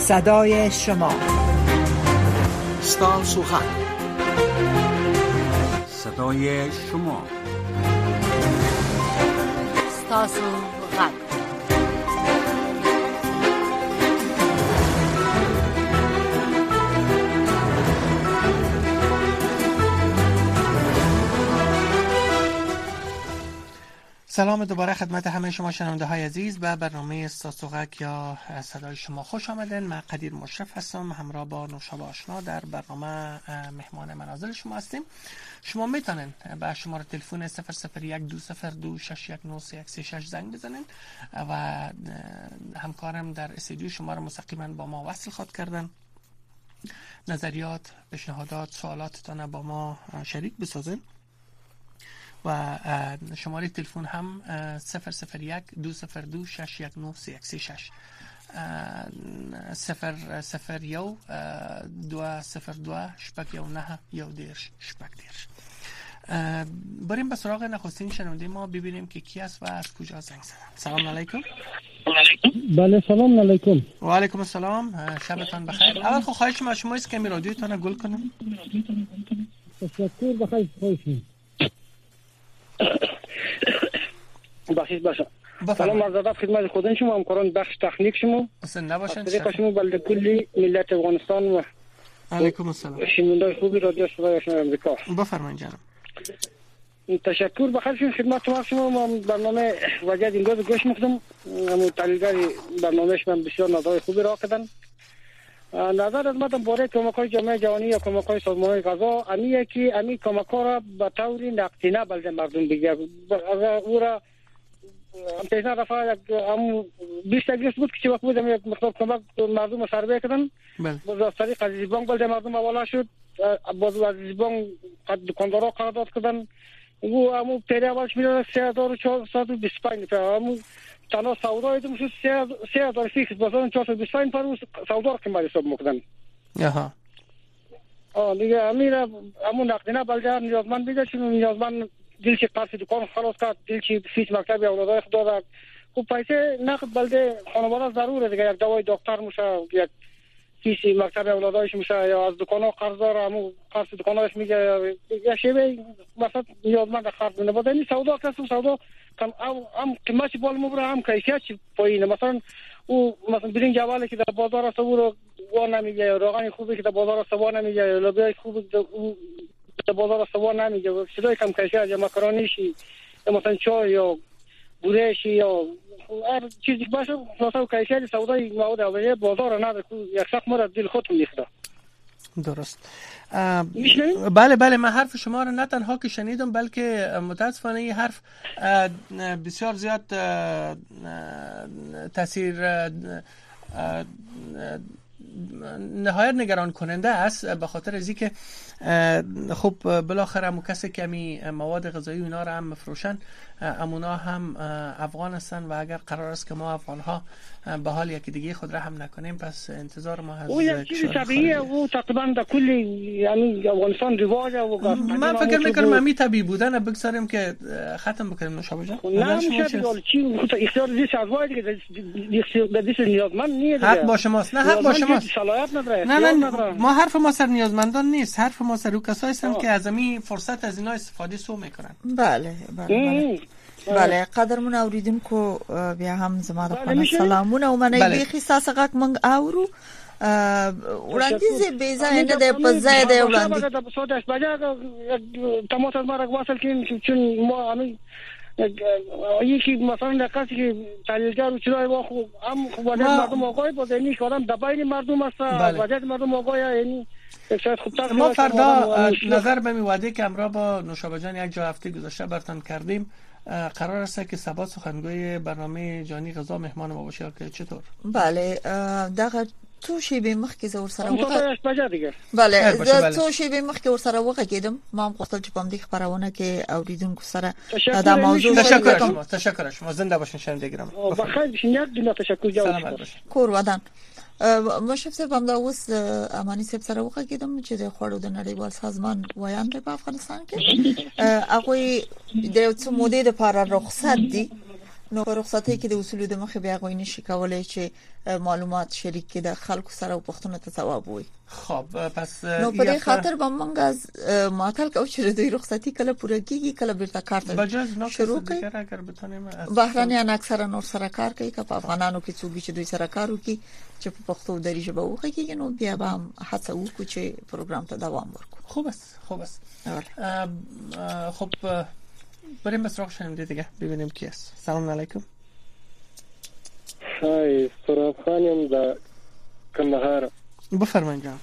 صدای شما. ستاسو حق. صدای شما. ستاسو حق. سلام دوباره خدمت همه شما شنونده های عزیز به برنامه ستاسوغک یا صدای شما خوش آمدین. من قدیر مشرف هستم، همراه با نوشابه آشنا در برنامه مهمان منازل شما هستیم. شما میتونین به شماره تلفن 001-202-619-336 زنگ بزنین و همکارم در استودیو شما را مستقیما با ما وصل خواهد کردن. نظریات، پیشنهادات، سوالاتتان با ما شریک بسازین و شماره تلفن هم 001-202-619-336 001-202-619-1 بریم به سراغ نخستین شنونده ما، ببینیم که کی است و از کجا زنگ زدن. سلام علیکم. بله سلام علیکم. و علیکم السلام، شبتان بخیر. اول خب خواهش ما شما است که می رادیوتان گل کنیم. تشکر، بخیر. بخیر باشه. سلام عرض ادب خدمت خودن شما، همکاران بخش تکنیک شما. حسین نباشن. طریق شما بلده کلی ملت افغانستان و علیکم السلام. شنوندای خوبی رادیو صدای آمریکا. بفرمایید جناب. تشکر، بخیر خدمت شما. ما برنامه وجد امروز گوش می‌کنم. تحلیلگر برنامه‌اش من بسیار نظر خوبی را کردن. نظر از مدام باره کمک‌های جامعه جهانی یا کمک‌های سازمان غذا امیه که امی کمک‌ها را به طور نقدینه بلده مردم بگیره. او را پیشنه رفع هم 20 اگست بود که چه وقت بود یک مقدار کمک مردم سربه کردن. باز از طریق عزیزی بانک بلده مردم حواله شد. باز عزیزی بانک دکاندارا قرارداد کردن. او همون پیری اولش میداد 3425 روپیه. همون تنها سودا ایدم شد 3000 فیکس، بازار 425 پر سودا که مالی حساب میکنن. آها. دیگه امیره همون نقدینه بلده نیازمند بیده، چون نیازمند دل چی قرض دکان خلاص کرد، دل چی فیس مکتب اولادای خدا داد. خب پیسه نقد بلده خانواده ضروره دیگه، یک دوای دکتر میشه، یک فیس مکتب اولادایش میشه، یا از دکانا قرض داره همون قرض دکاناش میگه، یا شیوه مثلا نیازمند خرج کنه. بعد این سودا کسب سودا کم هم قیمتش بالا میبره، هم کیفیتش پایینه. مثلا او مثلا برین جواله که در بازار است او رو وا نمیگه، روغن خوبی که در بازار است وا نمیگه، لوبیا خوبی که در بازار است وا نمیگه، چیزای کم کیفیت یا مکرونیشی یا مثلا چای یا بورشی یا هر چیزی باشه، مثلا کیفیت سودای مواد اولیه بازار نداره، یک شخص مرا دل خودم میخواد. درست. بله من حرف شما رو نه تنها که شنیدم، بلکه متاسفانه این حرف بسیار زیاد تاثیر نهایت نگران کننده است، به خاطر از اینکه خب بالاخره مو کسی که می مواد غذایی اینا رو هم مفروشن، امونا هم افغان هستن و اگر قرار است که ما افغان ها به حال یکی دیگه خود را هم نکنیم، پس انتظار ما از او یک چیز طبیعیه، او تقریبا در کل یعنی افغانستان رواجه. و من فکر میکنم امی طبیعی بودن بگذاریم که ختم بکنیم. نوشابه جان نه میشه دیگه، چی اختیار دیگه شازوای دیگه دیگه نیازمند نیست. حق با شماست. نه حق با شماست. صلاحیت نداره. نه ما حرف ما سر نیازمندان نیست، حرف ما سر کسایی هستن که از امی فرصت از اینا استفاده سو میکنن. بله قدرمون اوریدونکو بیا هم زما د خپل سلامونه او منې بیخي ساسه غک منګ اورو وړاندیز به ځای نه دی په ځای دی وړاندیز د سوداش باجا تموت مرګ واصل کین چون ما همین یکی مثلا لکاسی که تحلیلگر و چرای واخو هم وجد مردم آقای با دینی که آدم دباین مردم است، وجد مردم آقای یعنی ما فردا نظر به میواده که امرا با نوشابه جان یک جا هفته گذاشته برتان کردیم، قرار است که سبا سخنگوی برنامه جانی غذا مهمان ما باشه که چطور؟ بله دغه تو شی به مخ کې زور سره وغه بله زه تو شی به مخ کې ور سره وغه کېدم، ما هم خپل چې پم دې خبرونه کې اوریدونکو سره دا موضوع تشکر شما زنده باشین شنوندگان. بخیر بشین، یک دونه تشکر جواب کور ودان مشرف صاحب هم دا اوس امانی صاحب سره وغه کېدم چې د خوړو د نړیوال سازمان ویان په افغانستان کې هغه د څو مودې لپاره رخصت دي نو رخصتي کې د اصول د مخه بیا غوښنه شي کولای چې معلومات شریک کړي د خلکو سره پښتنه ته ثواب وي. خب پس نو په دې خاطر به موږ از معطل کو چې د رخصتي کله پوره کیږي کله بیرته کار ته شروع کوي. اگر بتونیم بهرانيان اکثرا نور سره کار کوي که په افغانانو کې څوک چې دوی سره کار وکړي چې په پښتو دري ژبه وکړي نو بیا به هڅه وکړو چې پروګرام ته دوام ورکړو. خوب است. خب بریم به سراغ شنونده دیگه ببینیم کی است. سلام علیکم. های سراب خانم در کندهار. بفرمایید جان.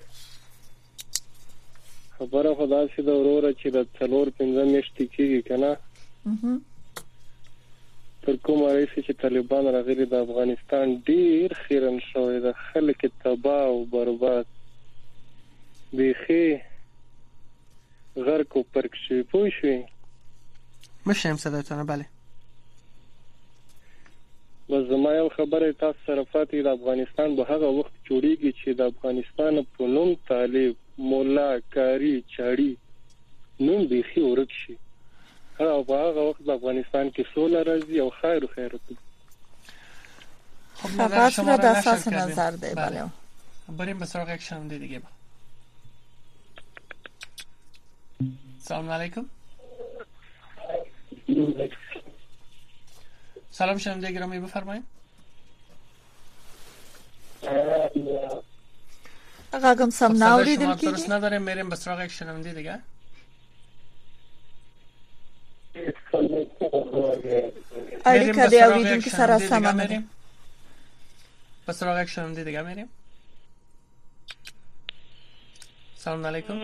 خبره خدا سي د وروره چې د 4-5 میاشتې کېږي کنه تر کومه راځي چې طالبان راغلي د افغانستان ډیر خیرن شوی د خلک تباہ او برباد بيخي غرق او پرک شي پوه شئ. مشم صداتونه بله. بس زما یو خبره تاسو سره فاتې د افغانستان به هغه وخت جوړیږي چې د افغانستان په نوم طالب مولا کاری چاړي نوم بيخي ورک شي. هغه وخت د افغانستان کې سوله راځي او خیر او خیرت. خب نظر شما را اساس نظر ده. بله بریم به سراغ یک شنونده دیگه. سلام علیکم. سلام شنونده گرامی بفرمایید. آقا سم ناوریدل کی درست نداره. میریم به سراغ یک شنونده دیگه. اړیکه دی اوریدونکو سره سم نه. به سراغ یک شنونده دیگه میریم. سلام علیکم.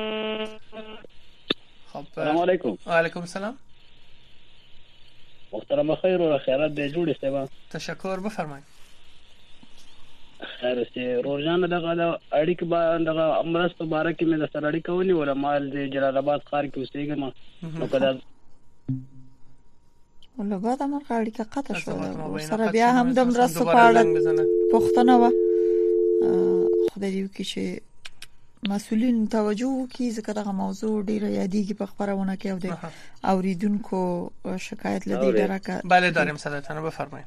خب سلام علیکم. و علیکم السلام. محترم خیر و خیرات دی جوړ استبا. تشکر بفرمایید. خیر سي روزان دغه اړیک با دغه امرست مبارک مې د سره اړیک ونی ولا مال د جلال آباد ښار کې اوسېږم نو کله ولله بعد امر اړیکه قطع شو سره بیا هم د مرستو په اړه پوښتنه و خدای دې وکړي چې مسؤلین توجه وکړي ځکه دغه موضوع ډیره یادېږي په خبرونه کې او د اوریدونکو شکایت لدی درکه. بله داریم صداتونه بفرمایید.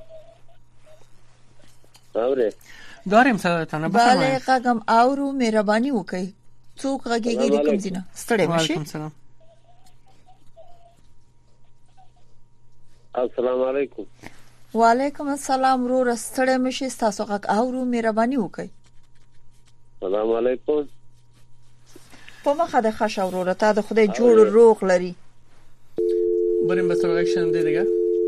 داریم صداتونه بفرمایید. بله قاگم اورو مهرباني وکړئ. څوک غږیږي د کوم ځای نه ستړي مشي. السلام علیکم. وعلیکم السلام ورور ستړي مشي تاسو غږ اورو مهرباني وکړئ. السلام علیکم. په مخه د خښ ورور ته د خدای جوړ روغ لري. بریم به سراغ شنونده دیگه.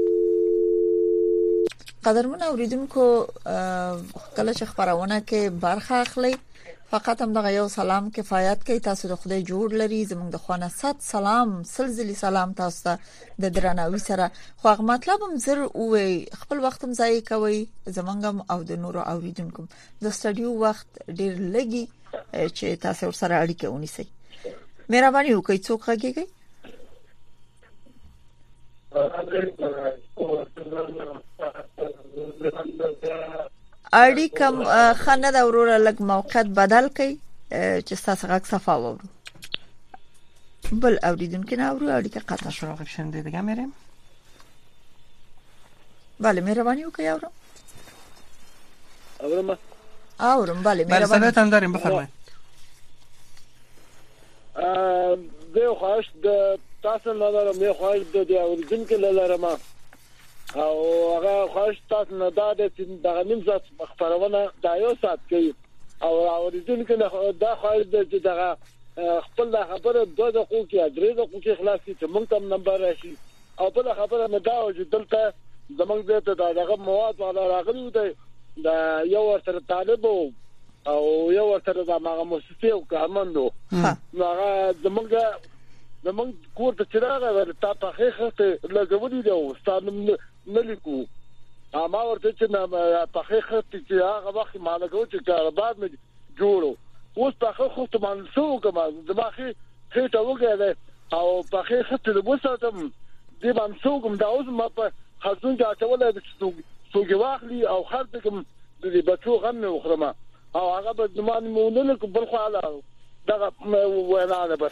قدرمن اوریدونکو کله چې خبرونه کې برخه اخلي فقط هم دغه یو سلام کفایت کوي. تاسو د خدای جوړ لري زموږ د خوانه صد سلام سلسله سلام تاسو ته د درناوي سره خو هغه مطلب هم زر او خپل وخت هم ضایع کوي زمونږ او د نورو اوریدونکو د سټډیو وخت ډیر لګي چې تاسو سره اړیکه ونیسئ. مهرباني وکړئ څوک غږیږي. اړیکم خنه د وروره لګ موقعیت بدل کړي چې تاسو غږ صفا وورو. بل اوریدونکو نه اورو اړیکه قطع شو. سراغ شنونده دیگه میریم. بله مهرباني وکړئ اورم. بله مهرباني. صداتون داریم بفرمایید. زه خواهش د تاسو نه لرم. مې خواهش د اوریدونکو لرم او هغه خواهش تاسو نه دا چې د نیم ساعت خبرونه دا یو ساعت کوي او اوریدونکو نه دا خواهش د چې دغه خپل خبره 2 دقیقې کې 3 دقیقې خلاصي چې موږ تم نمبر راشي او بل خبره نه دا چې دلته زمونږ دته دغه مواد ولا راغلي دی دا یو ورته طالب او یو ورته د هغه مؤسسې او کارمندو هغه زمونږ کور ته چراغ ورته په حقیقت لګولې دی او ستاسو نه لیکو ما ورته چې په حقیقت چې هغه وخت ما لګو چې کار بعد مې جوړو اوس په حقیقت منسوخ کما دماغي خېټه وګړه او په حقیقت د وساتم دې منسوخ دا اوس ما په حزون دا ټول د سوګي واخلي او خرڅ کوم د بچو غم وخرمه او هغه به زمان مونږ نه بل خو علا دغه وینا ده بس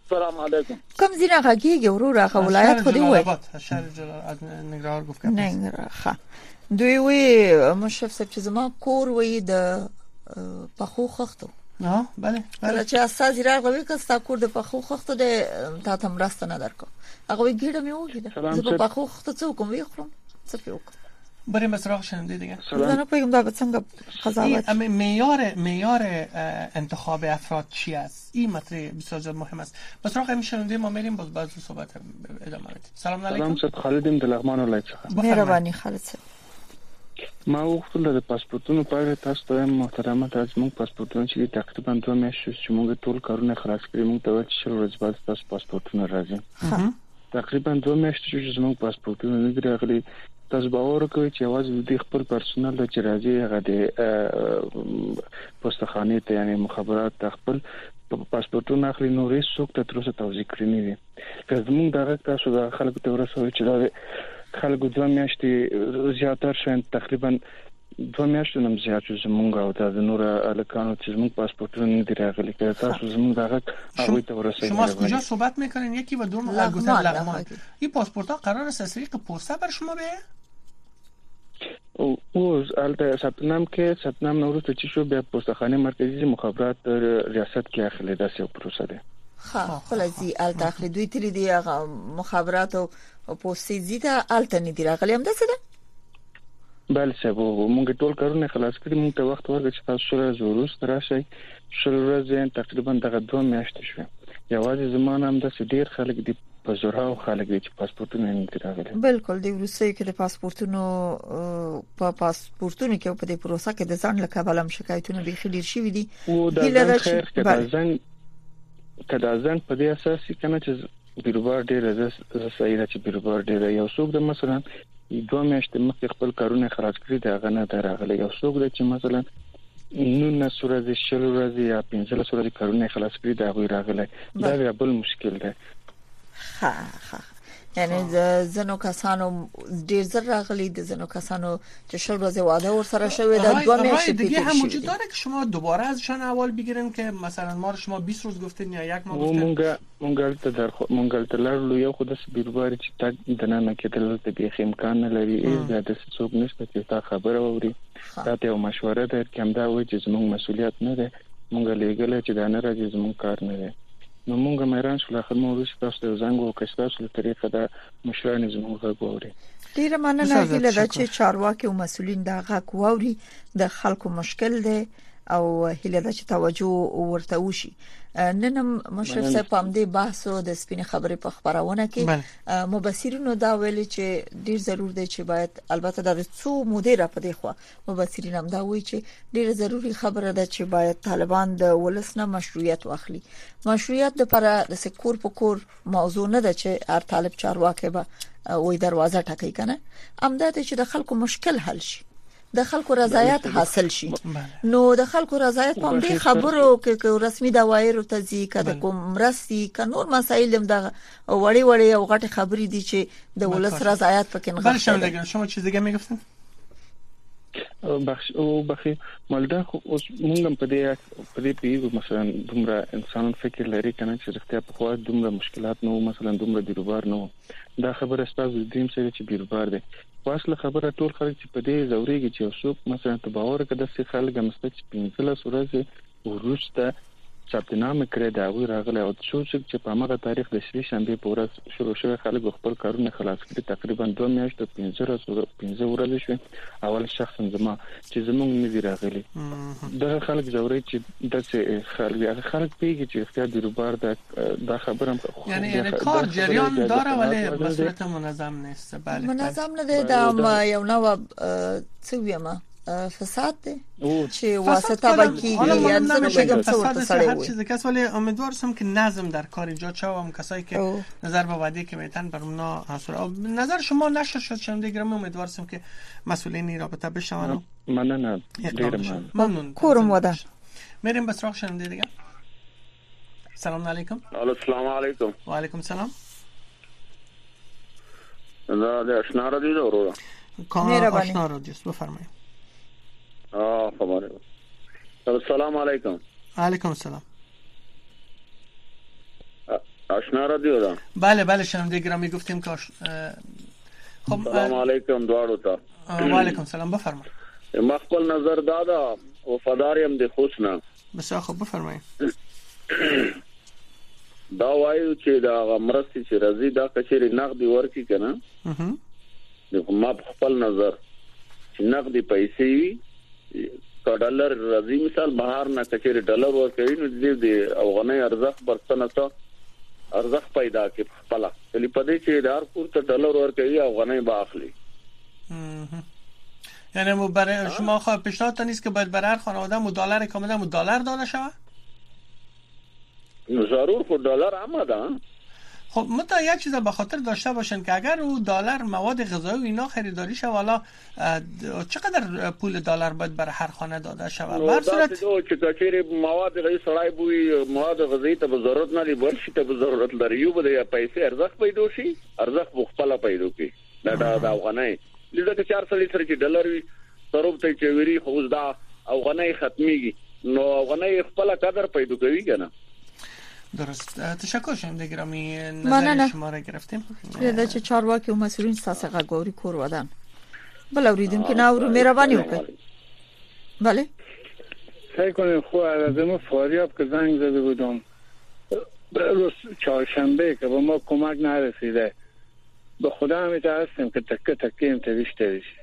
سلام علیکم. کوم ځینې غږیږي وروره خو ولایت خو دی وای شهر جلال ننګرهار گفت ننګرهار دوی وی مشرف صاحب چې زما کور وی د پخو خختو بله کله چې اساس راغوي که ستا کور د پخو خختو د تا ته مرسته نه درکو هغه ګیډه مې وګیده زه په پخو خختو څه کوم وی خورم څه وکړم بریم به سراغ شنونده دیگه. من نمی‌گم دا څنګه قضاوت معیار انتخاب افراد چی است؟ این مطلب بسیار زیاد مهم است. به سراغ این شنونده ما میریم باز بعد صحبت ادامه بدیم. سلام علیکم. سلام خالدیم د لغمان ولایت څخه. مهرباني خالد صاحب. ما وختل د پاسپورتونو په تاسو ته محترمه تاسو موږ پاسپورتونه چې تقریبا 2 میاشتې چې موږ ټول کارونه خلاص کړی موږ ته چې شل ورځې بعد تاسو پاسپورتونه راځي. تقریبا 2 میاشتې چې موږ پاسپورتونه نه راغلي تاسو باور کوئ چې आवाज د خپل پرسونل د چرایي هغه د پوسټخانه ته یعنی مخابرات خپل پاسپورتونه اخلي نو هیڅ څوک ته تر اوسه توضیح کړی نه دي. که زموږ دغه تاسو د خلکو ته ورسوي چې دا خلکو 2 میاشتې زیاتره شین تقریبا 2 میاشتې نم زیات چې زموږ او د نور الکانو چې زموږ پاسپورتونه نه دي راغلي که تاسو زموږ دغه هغه ته ورسوي. شما از کجا صحبت میکنین؟ یکی و دوم لغمان. این پاسپورت ها قرار است از طریق پسته بر شما بیاید؟ او البته ثبتنام نوروز ته چې شو بیا پوسټخانه مرکزی مخابرات ریاست کې اخلي داسې پروسه ده. خپلزي التخلی دوی تل دی مخابرات او پوسټي زیاته التنی دی راغلی هم دسه ده. بل څه وو موږ ټول کارونه خلاص کړی موږ ته وخت ورکړ چې تاسو سره ضرورت راشي شل ورځې تقریبا دغه 2 میاشتې شو. یوازې زمانه هم د ډیر خلک دی په زوره او خلک دي چې پاسپورتونه نه راغلي. بالکل دی روسي کې د پاسپورتونو کې په دې پروسه کې د ځان له کبل هم شکایتونه به خلیر شي دي. هیله خیر کدا ځان په دې اساس کنه چې بیروبار ډیر زسایره چې بیروبار ډیر یو څوک د مثلا 2 میاشتې مخکې خپل کارونه خلاص کړی دا غنه راغلي یو څوک د چې مثلا نو سورې شلو ورځې یا 15 ورځې کارونه خلاص کړی دا غوي راغلي دا یو بل مشکل ده. یعنی زنو کسانو ډیر زر راغلي د زنو کسانو چې شل ورځې واده ور سره شوی دا 2 میاشتې دیگه هم وجود داره که شما دوباره ازشان احوال بگیرین که مثلا ما رو شما 20 روز گفتین یا 1 ماه گفتین. مونږ ته لرلو یو خود سپیروبار چې تا دنه کېدل ته به امکان نه لري دا د څوک نشته چې تا خبره ووري دا ته مشوره ده کوم دا وایي چې زموږ مسولیت نه ده مونږ لګل چې دا نه راځي زموږ کار نه ده. نو مونږ مېران شو لاخر مو وروسته تاسو زنګ وکړ تاسو له طریقه دا مشران زموږ غوړي. ډیره مننه هیله ده چې چارواکي او مسولین دا غږ ووري د خلکو مشکل ده او هیله ده چې توجه ورته وشي. نن مشرف صاحب هم دې بحث او د سپین خبرې په خبرونه کې مبصرینو دا ویلي چې ډیر ضرور دی چې باید البته د څو مدیر په دې خو مبصرین هم دا وایي چې ډیر ضروری خبره ده چې باید طالبان د ولسنه مشروعیت واخلي. مشروعیت د پر د سکور په کور موضوع نه ده چې هر طالب چارواکي به وې دروازه ټکای کنه امداد چې د خلکو مشکل حل شي د خلکو رضایت حاصل شي. نو د خلکو رضایت په دې خبرو کې رسمي دوایر ته ځي کده کوم راسي ک نور مسایل هم د وړي او غټه خبرې دي چې د ولس رضایت پکې نه غواړي. بله شما چیز دیگه میگفتن؟ بخي مالدا خو مونږ په دې پیغو مثلا دومره انسان فکر لري کنه چې رښتیا په خوا دومره مشکلات نو مثلا دومره بیروبار نو دا خبره ستاسو دیم سره چې بیروبار دي واصله خبره ټول خلک چې په دې زوريږي چې اوسوک مثلا ته باور کده چې خلک مست چې 15 ورځې ورسته ثبتنامه کړی دا وی راغله او چې په هغه تاریخ د شری شنبه په ورځ شروع شوی خلک خپل کارونه خلاص کړي تقریبا 2 میاشتې 15 ورځې شو اول شخص زما چې زمونږ نه دی راغلي دا خلک زوري چې د خلک پیږي چې اختیار بیروبار دا خبرم یعنی کار جریان داره ولی به صورت منظم نیست. بله منظم نه دی دا یو نو څه ویمه فساد ده چې واسطه باقی یا زنه بگم فساد هر چیز کس ولی امیدوارم که نظم در کار ایجاد شه و هم کسایی که نظر به وعده که میتن بر اونا حاصل نظر شما نشر شد شنونده گرامی امیدوارم که مسئولین رابطه بشن. ممنون ممنون کورم ودا میریم به سراغ شنونده دیگه. سلام علیکم. السلام علیکم. و علیکم سلام. دا آشنا را دیده رو کاملا آشنا را دیست بفرمایید. خبره. السلام علیکم. علیکم السلام. آشنا رادیو ده. بله شنونده گرامی گفتیم که خب سلام علیکم دواړو ته. و علیکم سلام، بفرمایید. ما خپل نظر دادا وفاداریم د خوشنا. بسیار خوب، بفرمایید. دا وایو چې دا مرستې چې راځي دا کچېری نقدي ورکی کنه. ما خپل نظر چې نقدي پیسې وي ډالر راځي، مثال بهر نه کچېری ډالر ورکوي نو د افغاني ارزښت برتنه ته ارزښت پیدا کې خپل کلی پدې چې دار پور ته ډالر ورکوي افغاني باخلي. یعنی مو برای شما پیشنهاد نیست که باید برای هر خانواده مو دلار کاملا مو دلار داده شود؟ ضرور خود دلار آمده. خب متا یک چیز به خاطر داشته باشن که اگر او دلار مواد غذایی و اینا خریداری شود، حالا چقدر پول دلار باید برای هر خانه داده شود؟ در صورت چې کچېری مواد غذایی سړای بوي مواد غذایی ته ضرورت نه لري، بل شي ته ضرورت لري، یو به پیسې ارزښت پیدا شي، ارزښت مختلف پیدا کی دا افغاني لږه 4 سړي سره چې ډالر وي سروب ته چې ویری خو دا افغاني ختميږي نو افغاني خپل قدر پیدا کوي کنه. درست، تشکر شنونده گرامی، نظر شما را گرفتیم. یاده چې چارواکي او مسئولین ساسه غوړي کور ودان بل اوریدونکو ناورو مهرباني وکړئ. بله سعی کنیم خو از فاریاب که زنگ زده بودم روز چهارشنبه که به ما کمک نرسیده، به خدا هم هستیم که تکه تکه امتریش تریش.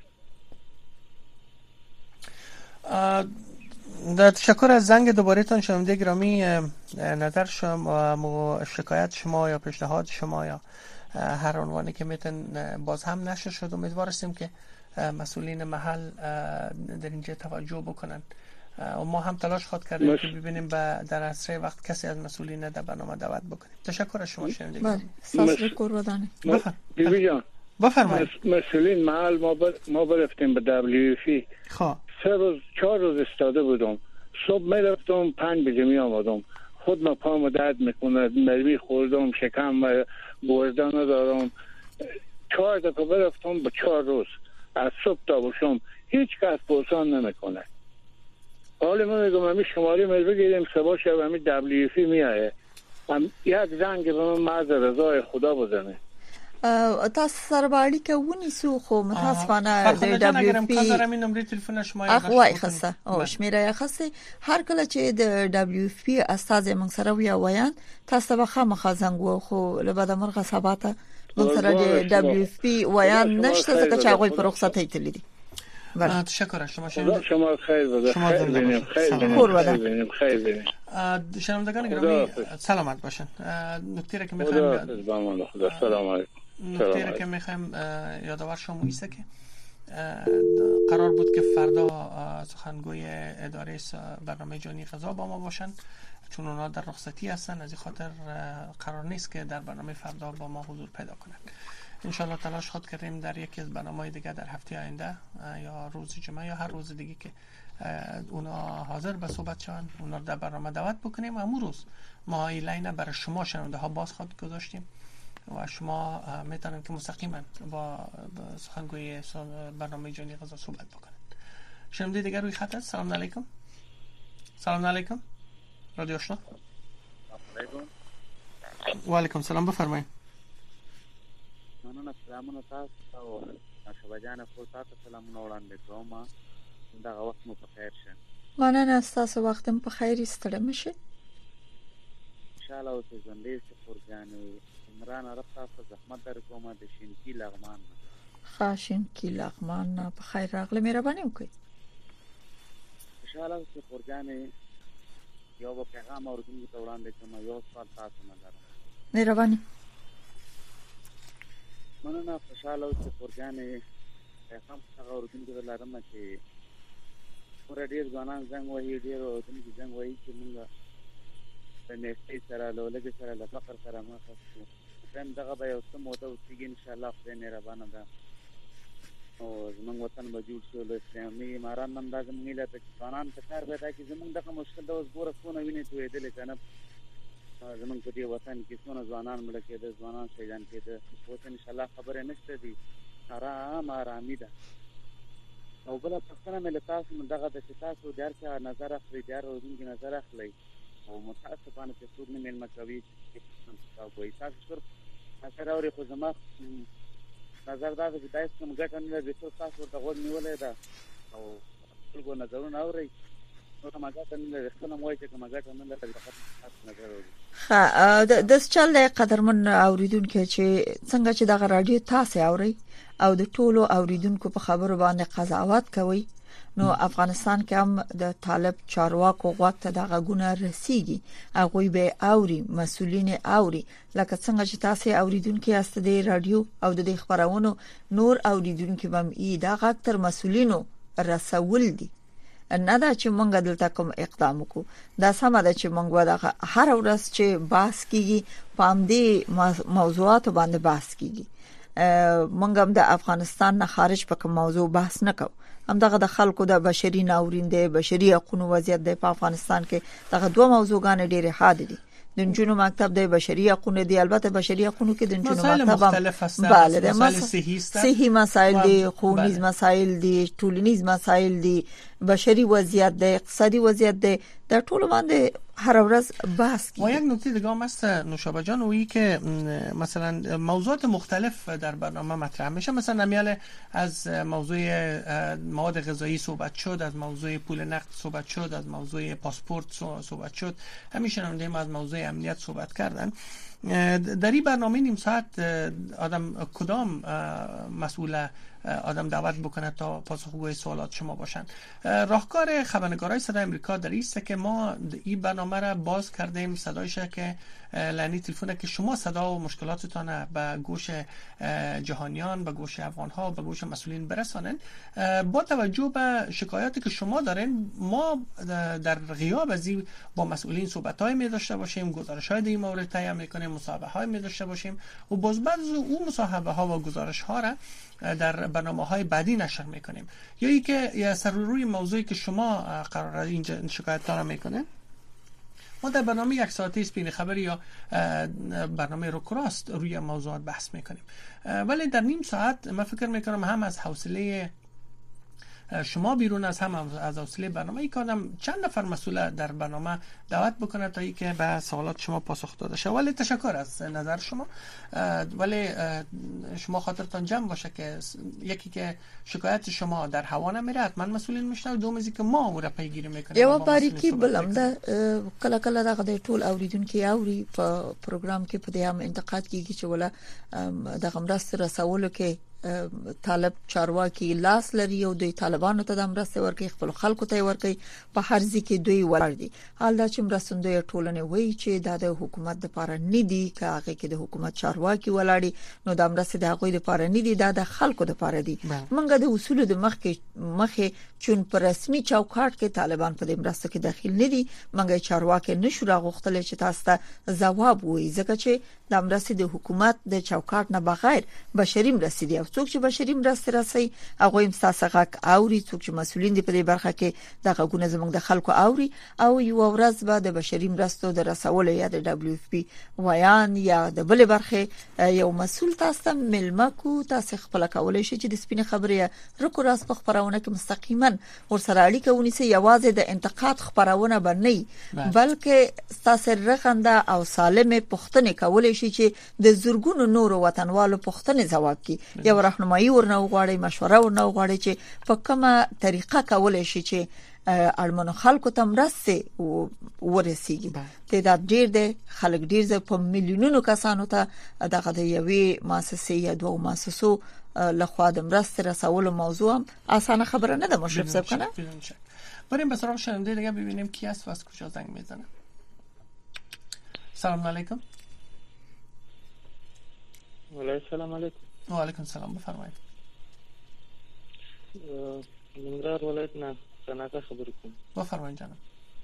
تشکر از زنگ دوباره تان شنونده گرامی. نظر شما، شکایت شما یا پیشنهاد شما یا هر عنوانی که میتون باز هم نشر شد، امیدوار هستیم که مسئولین محل در اینجا توجه بکنن و ما هم تلاش خواهد کردیم که ببینیم در اسرع وقت کسی از مسئولین در برنامه دعوت بکنیم. تشکر از شما شنونده گرامی. ساسر کورودانی بفرمایید. مسئولین محل ما برفتیم به WFP. خب 4 روز استاده بودم، صبح میرفتم 5 بجه می آمدم، خود ما پامو درد میکنه، مروی خوردم، شکم گوزده ندارم. 4 دفعه برفتم به 4 روز از صبح تا بشم هیچ کس پرسان نمیکنه. حالا من میگم همین شماره میل بگیریم سبا شب همین WFP میایه یک زنگ به من مرز رضای خدا بزنه. تاسو سره باندې کوونی سو خو متاسفانه د WFP کارم نمبر تلفن شما یا وای خاصه او شمیره خاصه هر کله چې د WFP استاد موږ سره ویان تاسو به خامخا زنګ وو خو له بعد مرغه سباته موږ سره د WFP ویان نشته ځکه چې هغه په رخصتۍ تللی دي. تشکر شما شما خیر بده. شما خیر خیر. شنوندگان گرامی سلامت باشن. نکته که میخوایم سلام علیکم. نکته که میخوایم یادآور شما ایسته که قرار بود که فردا سخنگوی اداره برنامه جهانی غذا با ما باشن، چون اونا در رخصتی هستن، از این خاطر قرار نیست که در برنامه فردا با ما حضور پیدا کنن. انشالله تلاش خود کردیم در یکی از برنامه‌های دیگه در هفته آینده یا روز جمعه یا هر روز دیگه که اونا حاضر به صحبت شوند اونا در برنامه دعوت بکنیم. امروز روز ما این لاین برای شما شنونده ها باز خود گذاشتیم و شما میتونید که مستقیما با سخنگوی برنامه جهانی غذا صحبت بکنید. شنونده دیگر روی خط است. سلام علیکم. سلام علیکم. رادیو آشنا. و علیکم سلام، بفرمایید. مننه سلامونه تاسو او شبجان خو تاسو سلامونه وړاندې کوم. دا وخت مو په خیر شه. مننه تاسو وختم په خیر ستړي مشه. ان شاء الله او ژوندې سپورګانې عمران عرب تاسو زحمت در کومه د شینکی لغمان. خاشین کی لغمان په خیر راغله، مهرباني وکړئ. ان شاء الله سپورګانې یو پیغام اوردونکو ته وړاندې کوم. یو سوال تاسو نه لرم. مهرباني. مننه خوشاله اوسئ پرګانې پیغام څنګه اوردونکو ته لرم چې پوره ډیر ځوانان زنګ وهي، ډیر اوردونکو زنګ وهي چې موږ د میشتۍ سره له ولږې سره له فقر سره مخ شو. هم دغه به یو څه موده اوسېږي انشاءالله، خدای مهربانه ده او زموږ وطن به جوړ شي. له اسلامي اماران هم دا زموږ علت چې ځوانان په کار پیدا کړي. زموږ دغه مشکل ده اوس ګوره څونه وینې تویېدلې که نه زمونږ په دې وطن کې څونه ځوانان مړه کېده، ځوانان شهیدان کېده. اوس انشاءالله خبرې نشته دي، ارامي ده. او بله پوښتنه مې له تاسو دغه ده چې تاسو د هر چا نظر اخلئ، د هر اورېدونکي نظر اخلئ او متاسفانه چې څوک نه مېلمه کوي چې کوي تاسو سره اوري خو زما نظر دا چې دایس کوم ګټه نه لري چې تاسو ورته غوږ نیولې ده او ټول نظرونه اوري نو کومه ګټه نه لري خو نو وایي چې کومه ګټه نه لري فقط نظر اوري د چل قدرمن اوریدونکو چې څنګه چې د رادیو تاسو اوري او د ټولو اوریدونکو په خبرو باندې قضاوت کوي نو افغانستان کې هم د طالب چارواکو غوږ ته د غږونه رسیږي هغه به اوري مسؤلین اوري لکه څنګه چې تاسو اوریدونکو یاست د رادیو او د خبرونو نور اوریدونکو هم دا غږ تر مسؤلینو رسول دي نه دا چې مونږ دلته کوم اقدام وکړو دا سم ده چې مونږ ودغه هر ورځ چې بحث کیږي پام دې موضوعات باندې بحث کیږي مونږ هم د افغانستان نه خارج په کوم موضوع بحث نه کوو هم دغه د خلکو د بشري ناورینده بشري حقوقو وضعیت د افغانستان کې دغه دوه موضوعګان ډېر حاد دي د نجونو مکتب د بشري حقوقو دی البته بشري حقوقو کې د نجونو مکتب بله د صحي مسائل دي خونیز مسائل دي ټولنیز مسائل دي بشري وضعیت د اقتصادي وضعیت د ټول باندې هر ورځ بحث و یک نکته دیگه هم است نوشابه جان وی که مثلا موضوعات مختلف در برنامه مطرح میشه مثلا نمیاله از موضوع مواد غذایی صحبت شد از موضوع پول نقد صحبت شد از موضوع پاسپورت صحبت شد همیشه هم از موضوع امنیت صحبت کردن در این برنامه نیم ساعت آدم کدام مسئول آدم دعوت بکنه تا پاسخگوی سوالات شما باشن راهکار خبرنگارای صدای آمریکا در است که ما این برنامه را باز کردیم صدایش که لعنی تلفن که شما صدا و مشکلاتتان به گوش جهانیان به گوش افغان‌ها به گوش مسئولین برسانن با توجه به شکایاتی که شما دارین ما در غیاب از این با مسئولین صحبت‌های می داشته باشیم گزارش‌های در این مورد تهیه می‌کنیم مصاحبه‌های می داشته باشیم و باز بعض اون مصاحبه‌ها و گزارش‌ها را در برنامه‌های بعدی نشر می‌کنیم یا اینکه سر روی موضوعی که شما قراره اینجا شکایت‌ها را می‌کنه ما در برنامه یک ساعته اسپین خبری یا برنامه روکراست روی موضوعات بحث میکنیم ولی در نیم ساعت من فکر میکنم هم از حوصله شما بیرون از هم از حوصله برنامه ای که آدم چند نفر مسئول در برنامه دعوت بکنه تا ای که به سوالات شما پاسخ داده شه ولی تشکر از نظر شما ولی شما خاطرتان جمع باشه که یکی که شکایت شما در هوا نمیره حتما مسئولین میشنه و دوم که ما او را پیگیری میکنیم یو باریکی بلم ده کله کله دغه ټول اوریدونکو اوري په پروګرام کې په دې هم انتقاد کیږي چې ولا دغه مرسته رسولو کې طالب چارواکي لاس لري او د طالبانو ته د مرسته ورکړي خپل خلکو ته ورکړي په هر ځکه دوی ولر دي حال دا چې مرستندوی ټولنه وایي چې د حکومت د لپاره نه دي که هغه کې د حکومت چارواکي ولاړي نو د مرسته د هغه د لپاره نه دي د خلکو د لپاره دي منګه د اصول د مخه چون پر رسمي چوکاټ کې طالبان په دې مرسته کې داخل نه دي منګه چارواکي نشو راغختل چې تاسو ته جواب وایي ځکه چې د مرسته د حکومت د چوکاټ نه بغیر بشري مرسته دي څوک چې بشري مرسته راسي هغه هم تاسو غږ اوري څوک چې مسولین دي په دې برخه کې د غږونه زموږ د خلکو اوري او یو ورځ به د بشري مرستو د رسولو یا د دبليو اف پی ویان یا د بل برخه یو مسول تاسو ملما کو تاسو خپل کولای شي چې د سپینه خبره رکو راس په خبرونه کې مستقیما ورسره اړیکه ونیسي یوازې د انتقاد خبرونه باندې بلکې تاسو رغنده او سالمه پښتنه کولای شي چې د زورګونو نور وطنوالو پښتنه ځواب کړي یو راهنمایي ورنه وغواړي مشوره ورنه وغواړي چې په کومه طریقه کولای شي چې اړمنو خلکو ته مرسته ورسیږي تعداد ډیر دی خلک ډیر په میلیونونو کسانو ته دغه د یوې مؤسسې یا دوه مؤسسو لخوا د مرسته رسولو موضوع هم اسانه خبره نه ده مشرف صاحب کنه بریم به سراغ شنونده دیگه ببینیم کی است و از کجا زنگ میزنه سلام علیکم سلام علیکم و علیکم سلام بفرمایید ننګرهار ولایت نه څنګه خبرې کوم بفرمایئ جناب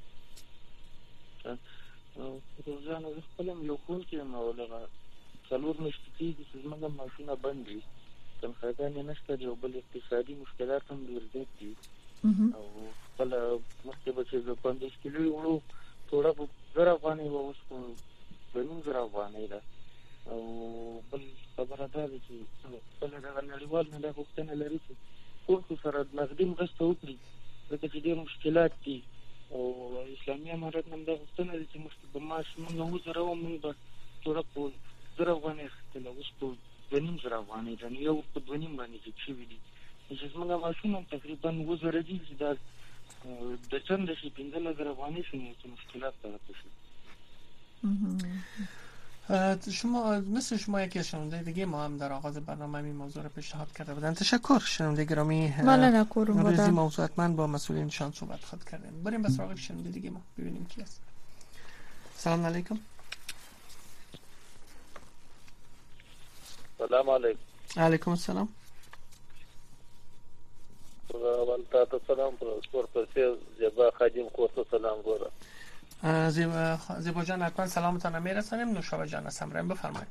روزانه خپل یو خون کې مولغه څلور میاشتې کېږي چې زموږ ماشینه بند دي تنخواهګانې نشته دي او بل اقتصادي مشکلات هم ډېر زیات دي او خپل مخکې به چې 15 کیلو وړو تھوڑا به 1000 افغانۍ به اوس په 2000 افغانۍ ده او بل خبره دا ده چې خپل دغه نړیوال نه دا غوښتنه لري چې کور سره نغدي مرسته وکړي ځکه چې ډېر مشکلات دي او اسلامي امارت نن د غوښتنه دي چې مخکې به معاش موږ وزره او موږ به ټول په 1000 افغانۍ اخیستل اوس په 2000 افغانۍ باندې یو په 2000 باندې چې شوي دي چې موږ معاشونه تقریبا وزره دي چې دا د چند شي 15000 افغانۍ شنو چې مشکلات داره شي. شما مثل شما یکی از شنونده دیگه ما هم در آغاز برنامه این موضوع رو پیشنهاد کرده بودن. تشکر شنونده گرامی. روزی موضوع حتما با مسئولینشان صحبت خواهد کردیم. بریم به سراغ شنونده دیگه ما ببینیم کی است. سلام علیکم. سلام علیکم. علیکم السلام. والتا سلام پروفسور زیبا خادم خورتو سلام گورا. زیبا جان حتما سلامتان میرسانیم. نوشابه جان از همراهیم بفرمایید.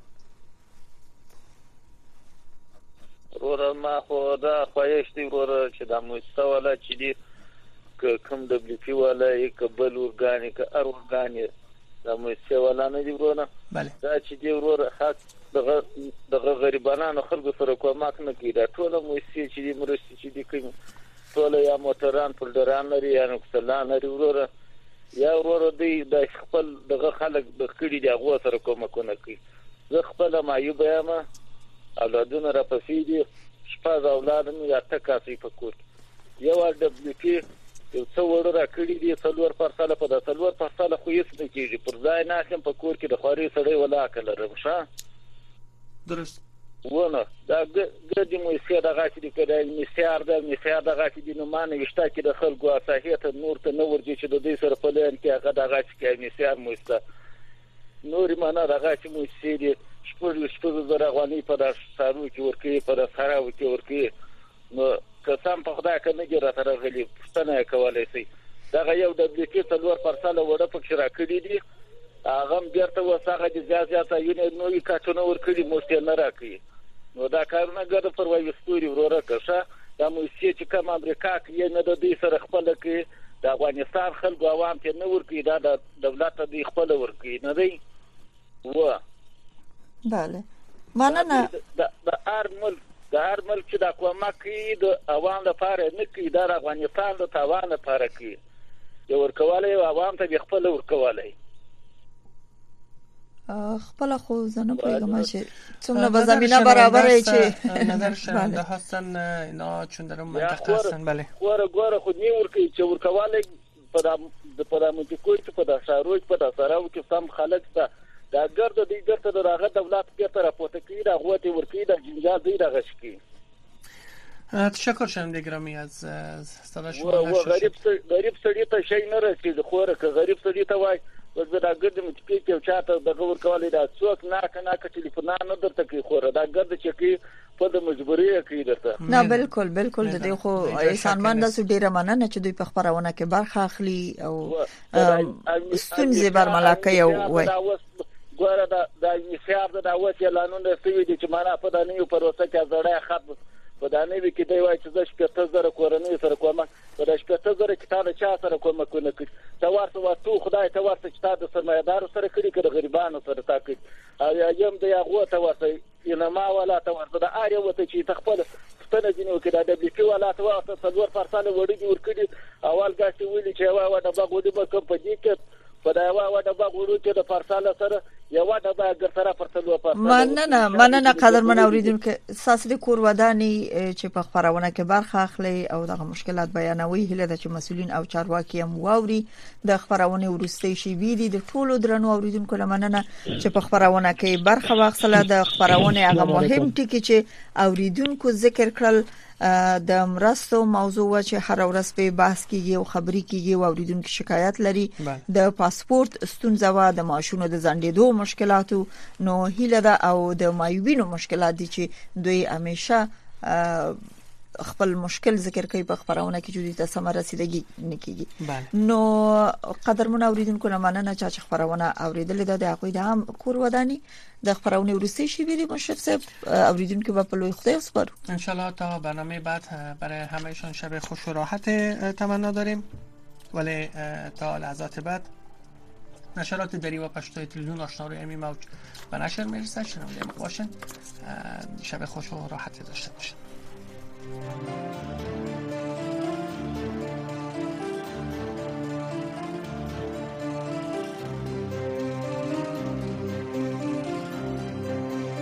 ورور ما خدا خواهش دی ورور چې د مستوله چې دی کوم دبليو پی ولا یک بل اورګانیک اورګانیک د مستوله نه دی ورور. بله دا چې دی ورور حق دغه غریبانو خلکو سره کومک نه کوي. دا ټول موسسې چې دی مرستې چې دی کوي ټول یا موټران فولډران لري یا نقصلان لري ورور. یا ورور دی د خپل دغه خلک د کړي دی هغه سره کومکونه کوي. زه خپل معیوب یم اولادونه را پسې دي شپږ اولاد مې یا تکاسي په کور یو دبليو پی یو څو وړو را کړي دي 4% په د 4% خو یې څه کېږي پر ځای ناسم په کور کې د خوري سړی ولا کله رمشه درست ونه دا ګډي مو یې دغه چې د کړه میثار دغه چې د نومانه وشته کې د خلکو اساسیت نور ته نور دي چې د دې سره په لین کې هغه دغه چې میثار مو یسته نور مانه دغه چې مو یې دي شپږ زره افغانۍ په داس سارو کې ورکې په داس خراو کې ورکې نو قسم په خدای کنه چې راته راغلي پښتنه کولای شي دا یو د دې کې 4% وړه پکې راکړي دي هغه بیرته وساغه دي زیات یو نوې کاټونه ورکړي موږ نه راکړي نو دا کارونه ګرځي پر وایي ستوري وروره کښه دا مو چې کوم امریکا کې نه د دې سره خپل کې د افغانستان خلکو عوام ته نه ورکړي دا د دولت د خپل ورکړي نه دی و بله مننه د هر ملک چې د کومکې د عوام لپاره نه کوي د افغانستان د توان لپاره کوي یو ورکواله عوام ته خپل ورکواله خپل خو زنه پیغام چې څومره به زمينه برابر چې نظر شنونده هستن اینا چون در منطقه هستن. بله ګوره خو نی ورکی چې ورکواله په د منطقو کې په د شاروي په د سراو کې سم خلک ته دا ګرد دې ګرته دغه دولت کې تر پورته کې دا غوته ورکی د جنجال دی دغه شکی. تشکر شنونده گرامی از صدا شما. غریب سړی ته شي نه رسید خوره که غریب سړی ته وای وز دا ګرد مې کې چاته دغه ورکواله دا څوک نه ټلیفون نه درته کې خوره دا ګرد چې کې په د مجبورۍ کې درته نه بالکل د دې خو انسانمان د ډیره مننه چې دوی په خبرونه کې برخه اخلي او ستونزې برملاکي او وای ګوره دا میثار دا وڅ اعلانونه کوي چې معنا په دانیو پروسه کې زړه خط په دانیو کې دی وای چې زه 7000 کورنۍ سره کوم په 7000 کې تا چا سره کوم کوي تا ورته تو خدای ته ورته چې تا د سرمایدار سره کړی کړه غریبانو سره تا کوي یم د یغه ته ورته انما ولا ته ورته د اړ وته چې تخپل ستنه دینو کې د دبليو پی ولا ته ورته 4% وړي ورکړي اول ګاټي ویلي چې وا د باغودي په کمپنی کې په دا وا د باغورو کې د پارسال سره یو د باغ سره پرتلو په مننه قدرمن اوریدونکو ساسری کور ودانی چې په خبرونه کې برخه اخلي او دغه مشکلات بیانوي هله د چې مسولین او چارواکي هم واوري د خبرونه ورستي شي ویلي د ټولو درنو اوریدونکو لمننه چې په خبرونه کې برخه واخصله د خبرونه هغه مهم ټکی چې اوریدونکو ذکر کړل د مرستو موضوع چې هر ورځ په بحث کیږي او خبري کیږي او اوریدونکو شکایت لري د پاسپورت ستونزه و د ماشونو د زندېدو مشکلاتو نو هیله ده او د مایوبینو مشکلات دي چې دوی همیشه خپل مشکل ذکر کوي په خبرونه کې چې د سم رسیدګي نکېږي نو قدرمن اوریدونکو مننه چې خبرونه اوریدل د هغوی د هم کور ودانی د خبرونه ورسته شي ویلي مشرف صاحب اوریدونکو په لوی خدای سپارو ان شاء الله تا برنامه بعد برای همهشان شب خوش و راحت تمنا داریم ولی تا لحظات بعد نشرات دری و پشتوی تلویزیون آشنا روی امی موج به نشر میرسد. شنونده ما باشن. شب خوش و راحتی داشته باشین.